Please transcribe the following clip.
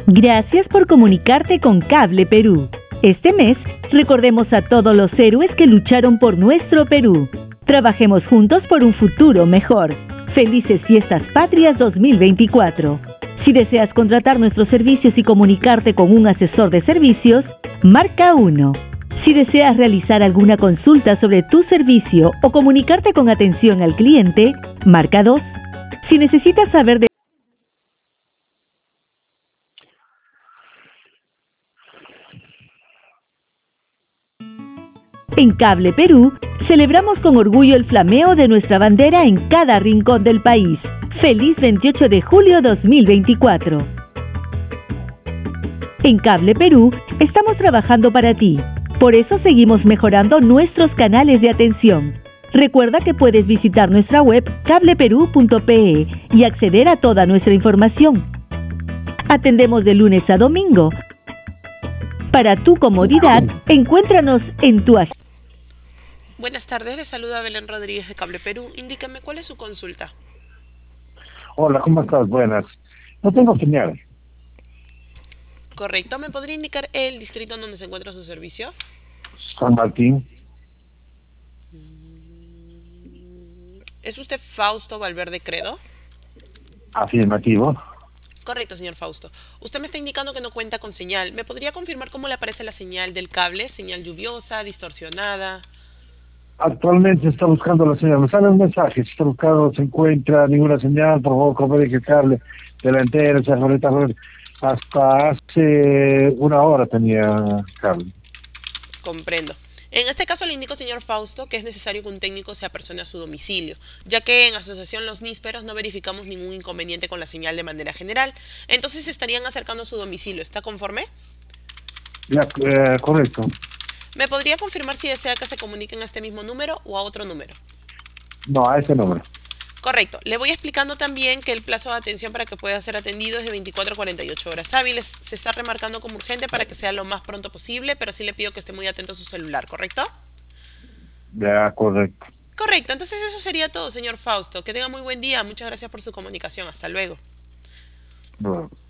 Gracias por comunicarte con Cable Perú. Este mes, recordemos a todos los héroes que lucharon por nuestro Perú. Trabajemos juntos por un futuro mejor. Felices Fiestas Patrias 2024. Si deseas contratar nuestros servicios y comunicarte con un asesor de servicios, marca 1. Si deseas realizar alguna consulta sobre tu servicio o comunicarte con atención al cliente, marca 2. Si necesitas saber de En Cable Perú, celebramos con orgullo el flameo de nuestra bandera en cada rincón del país. ¡Feliz 28 de julio 2024! En Cable Perú, estamos trabajando para ti. Por eso seguimos mejorando nuestros canales de atención. Recuerda que puedes visitar nuestra web cableperú.pe y acceder a toda nuestra información. Atendemos de lunes a domingo. Para tu comodidad, encuéntranos en tu agenda. Buenas tardes, le saluda Belén Rodríguez de Cable Perú. Indícame cuál es su consulta. Hola, ¿cómo estás? Buenas. No tengo señal. Correcto, ¿me podría indicar el distrito en donde se encuentra su servicio? San Martín. ¿Es usted Fausto Valverde Credo? Afirmativo. Correcto, señor Fausto. Usted me está indicando que no cuenta con señal. ¿Me podría confirmar cómo le aparece la señal del cable? ¿Señal lluviosa, distorsionada? Actualmente está buscando la señal. Me sale un mensaje. Si está buscando, se encuentra ninguna señal. Por favor, comunique el cable delantero. Hasta hace una hora tenía cable. Comprendo. En este caso le indico, señor Fausto, que es necesario que un técnico se apersone a su domicilio, ya que en Asociación Los Nísperos no verificamos ningún inconveniente con la señal de manera general. Entonces se estarían acercando a su domicilio. ¿Está conforme? Ya, correcto. ¿Me podría confirmar si desea que se comuniquen a este mismo número o a otro número? No, a ese número. Correcto. Le voy explicando también que el plazo de atención para que pueda ser atendido es de 24 a 48 horas hábiles. Se está remarcando como urgente para que sea lo más pronto posible, pero sí le pido que esté muy atento a su celular, ¿correcto? Ya, correcto. Correcto. Entonces eso sería todo, señor Fausto. Que tenga muy buen día. Muchas gracias por su comunicación. Hasta luego. Bueno.